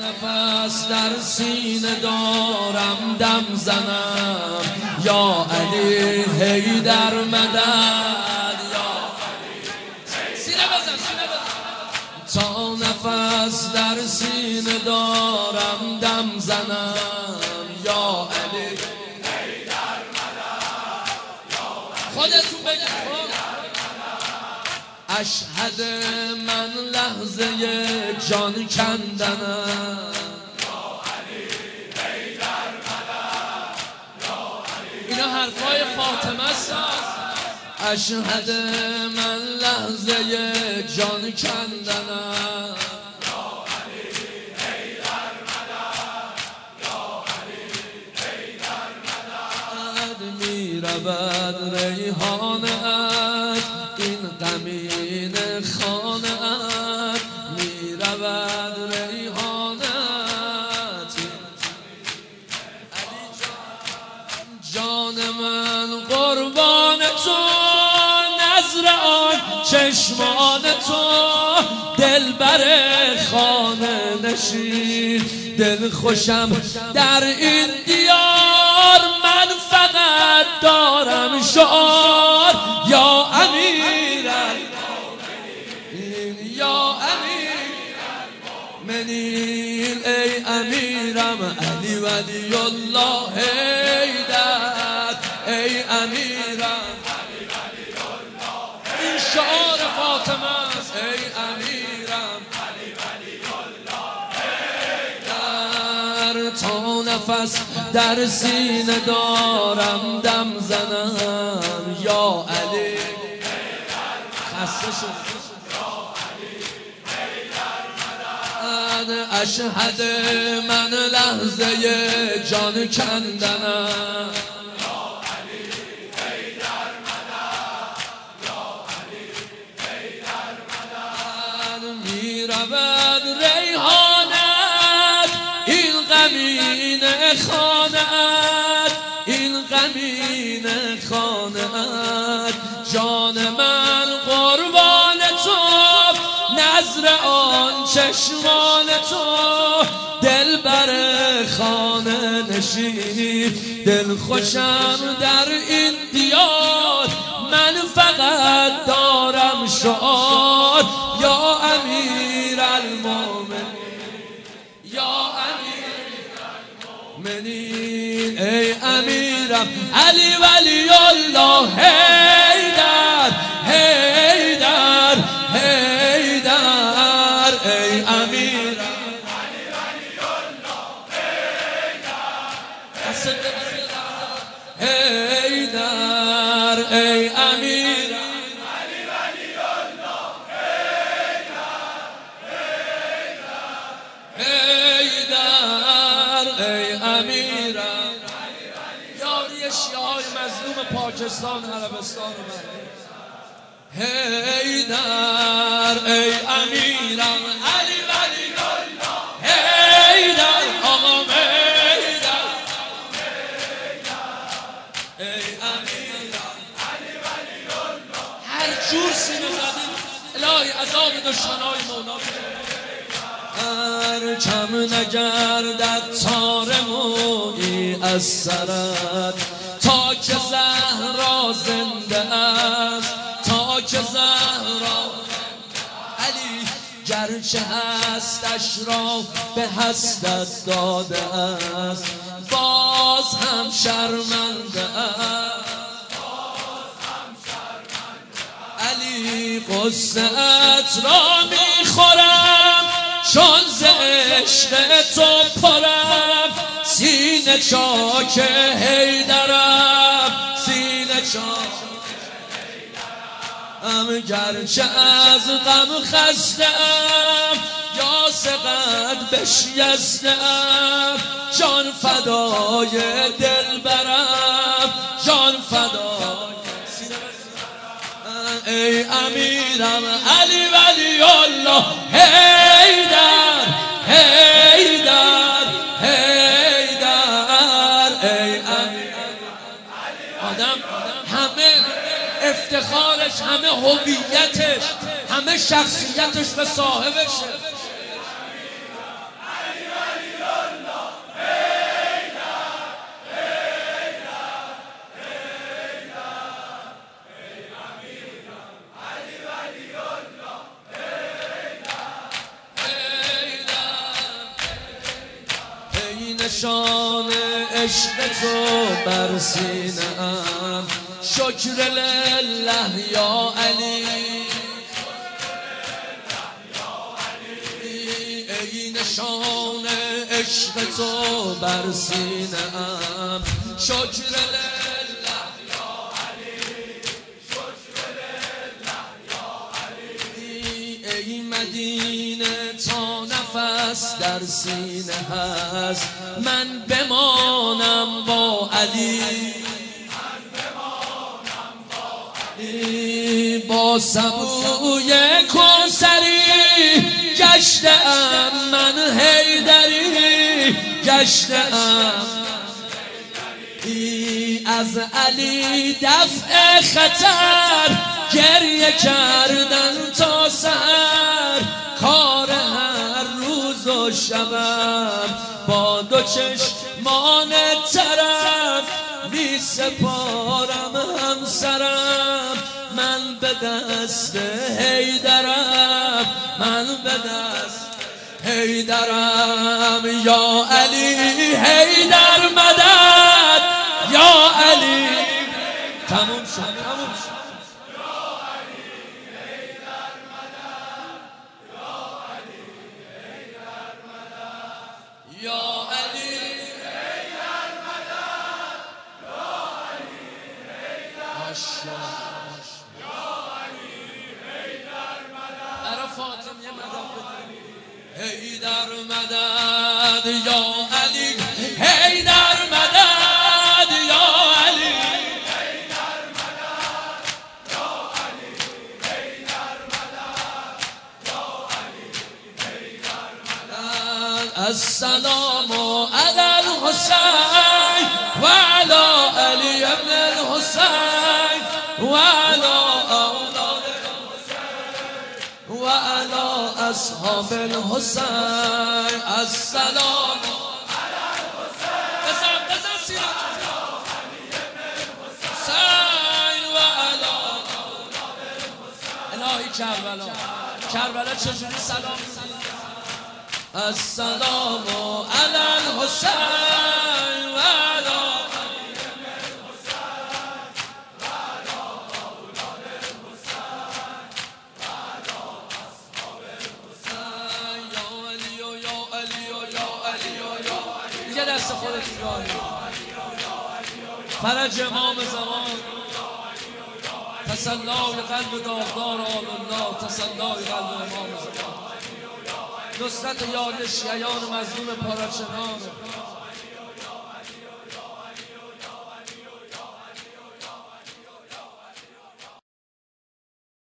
نفس در سینه دارم دم زنم یا علی حیدر مدد یا سینه بزن سینه بزن تا نفس در سینه دارم دم زنم یا علی حیدر مدد خودتون بگید اشهد من لحظه جان کندنم یا علی حیدر مدد یا علی اینا حرفای فاطمه است اشهد من لحظه جان کندنم یا علی حیدر مدد یا علی حیدر مدد میرود ریحانه‌ات این غمین خانه‌ات میرود ریحانه‌ات علی جان من قربان تو نظر آن چشمان تو دلبر خانه نشین دل خوشم در این دیار من فقط دارم شعار یا امیر المؤمنین یا امیر المؤمنین ای امیرم علی ولی الله حیدر ای امیرم علی ولی الله این شعار فاطمه است ای امیرم علی ولی الله حیدر تا نفس در سینه دارم دم زنم یا علی خسته شد اشهد من لحظه جان کندنم یا علی حیدر مدد یا علی حیدر مدد میرود ریحانت این غمین خانه‌ات این غمین خانه‌ات جان من قربان تو نظر آن چشمان تو دلبر خانه نشین دل خوشم در این دیار من فقط دارم شعار یا امیر المؤمنین یا امیر المؤمنین ای امیرم علی ولی الله حیدر حیدر حیدر ای امیرم علی ولی الله حیدر حیدر ای امیرم علی ولی الله حیدر ای امیرم یاری شیعه‌های مظلوم پاکستان عربستان حیدر ای امیرم علی ولی الله حیدر آقا حیدر ای امیرم علی ولی الله هر جور سینه زدیم الهی عذاب دشمنای مولا هر کم نگردد تار مویی از سرت تا که زهرا زنده است تا که زهرا علی گرچه هستش را به هستت داده است باز هم شرمنده است علی قصه ات را میخورم چون ز عشق تو پرم سینه چاک حیدرم سینه چاک گرچه از غم خسته‌ام یا سقط بشکسته‌ام جان فدای دل برم جان فدای ای امیرم علی ولی الله حیدر حیدر حیدر ای امیرم آدم همه افتخارش همه هویتش همه شخصیتش به صاحبشه نشان عشق تو بر سینه‌ام، شکر لله یا علی. ای نشان عشق تو بر سینه‌ام، شکر لله یا علی، شکر لله یا علی. ای مدینه تا نفس در سینه هست، من بمانم با علی، با سبوی کوثری گشتم من حیدری، گشتم از علی دفع خطر، گریه کردن تا سحر، کار هر روز و شبم با دو چشمان طرف، می سپارم همسرم، من به دست حیدرم، من به دست حیدرم. یا علی حیدر مدد، یا علی. تموم شد، تموم شد. یا علی حیدر مدد، یا علی حیدر مدد، یا علی حیدر مدد، یا علی حیدر مدد، یا علی حیدر مدد. برای فاطمه یه مدد بدید. حیدر مدد، یا علی حیدر مدد، یا علی حیدر مدد، یا علی حیدر مدد، یا علی حیدر مدد. السلام علی الحسین و علی علی ابن الحسین و علی اولاد الحسین و علی اصحاب الحسین. السلام علی الحسین، بزن بزن سیرت حسین و علی اولاد الحسین. الهی کربلا، کربلا چجوری سلام می‌کنی؟ السلام علی الحسین و علی دست خودت نگاهی. فرج امام زمان، تسلای قلب داغدار آل الله، تسلای قلب امام زمان، نصرت یاد شیعیان مظلوم پاراچنان.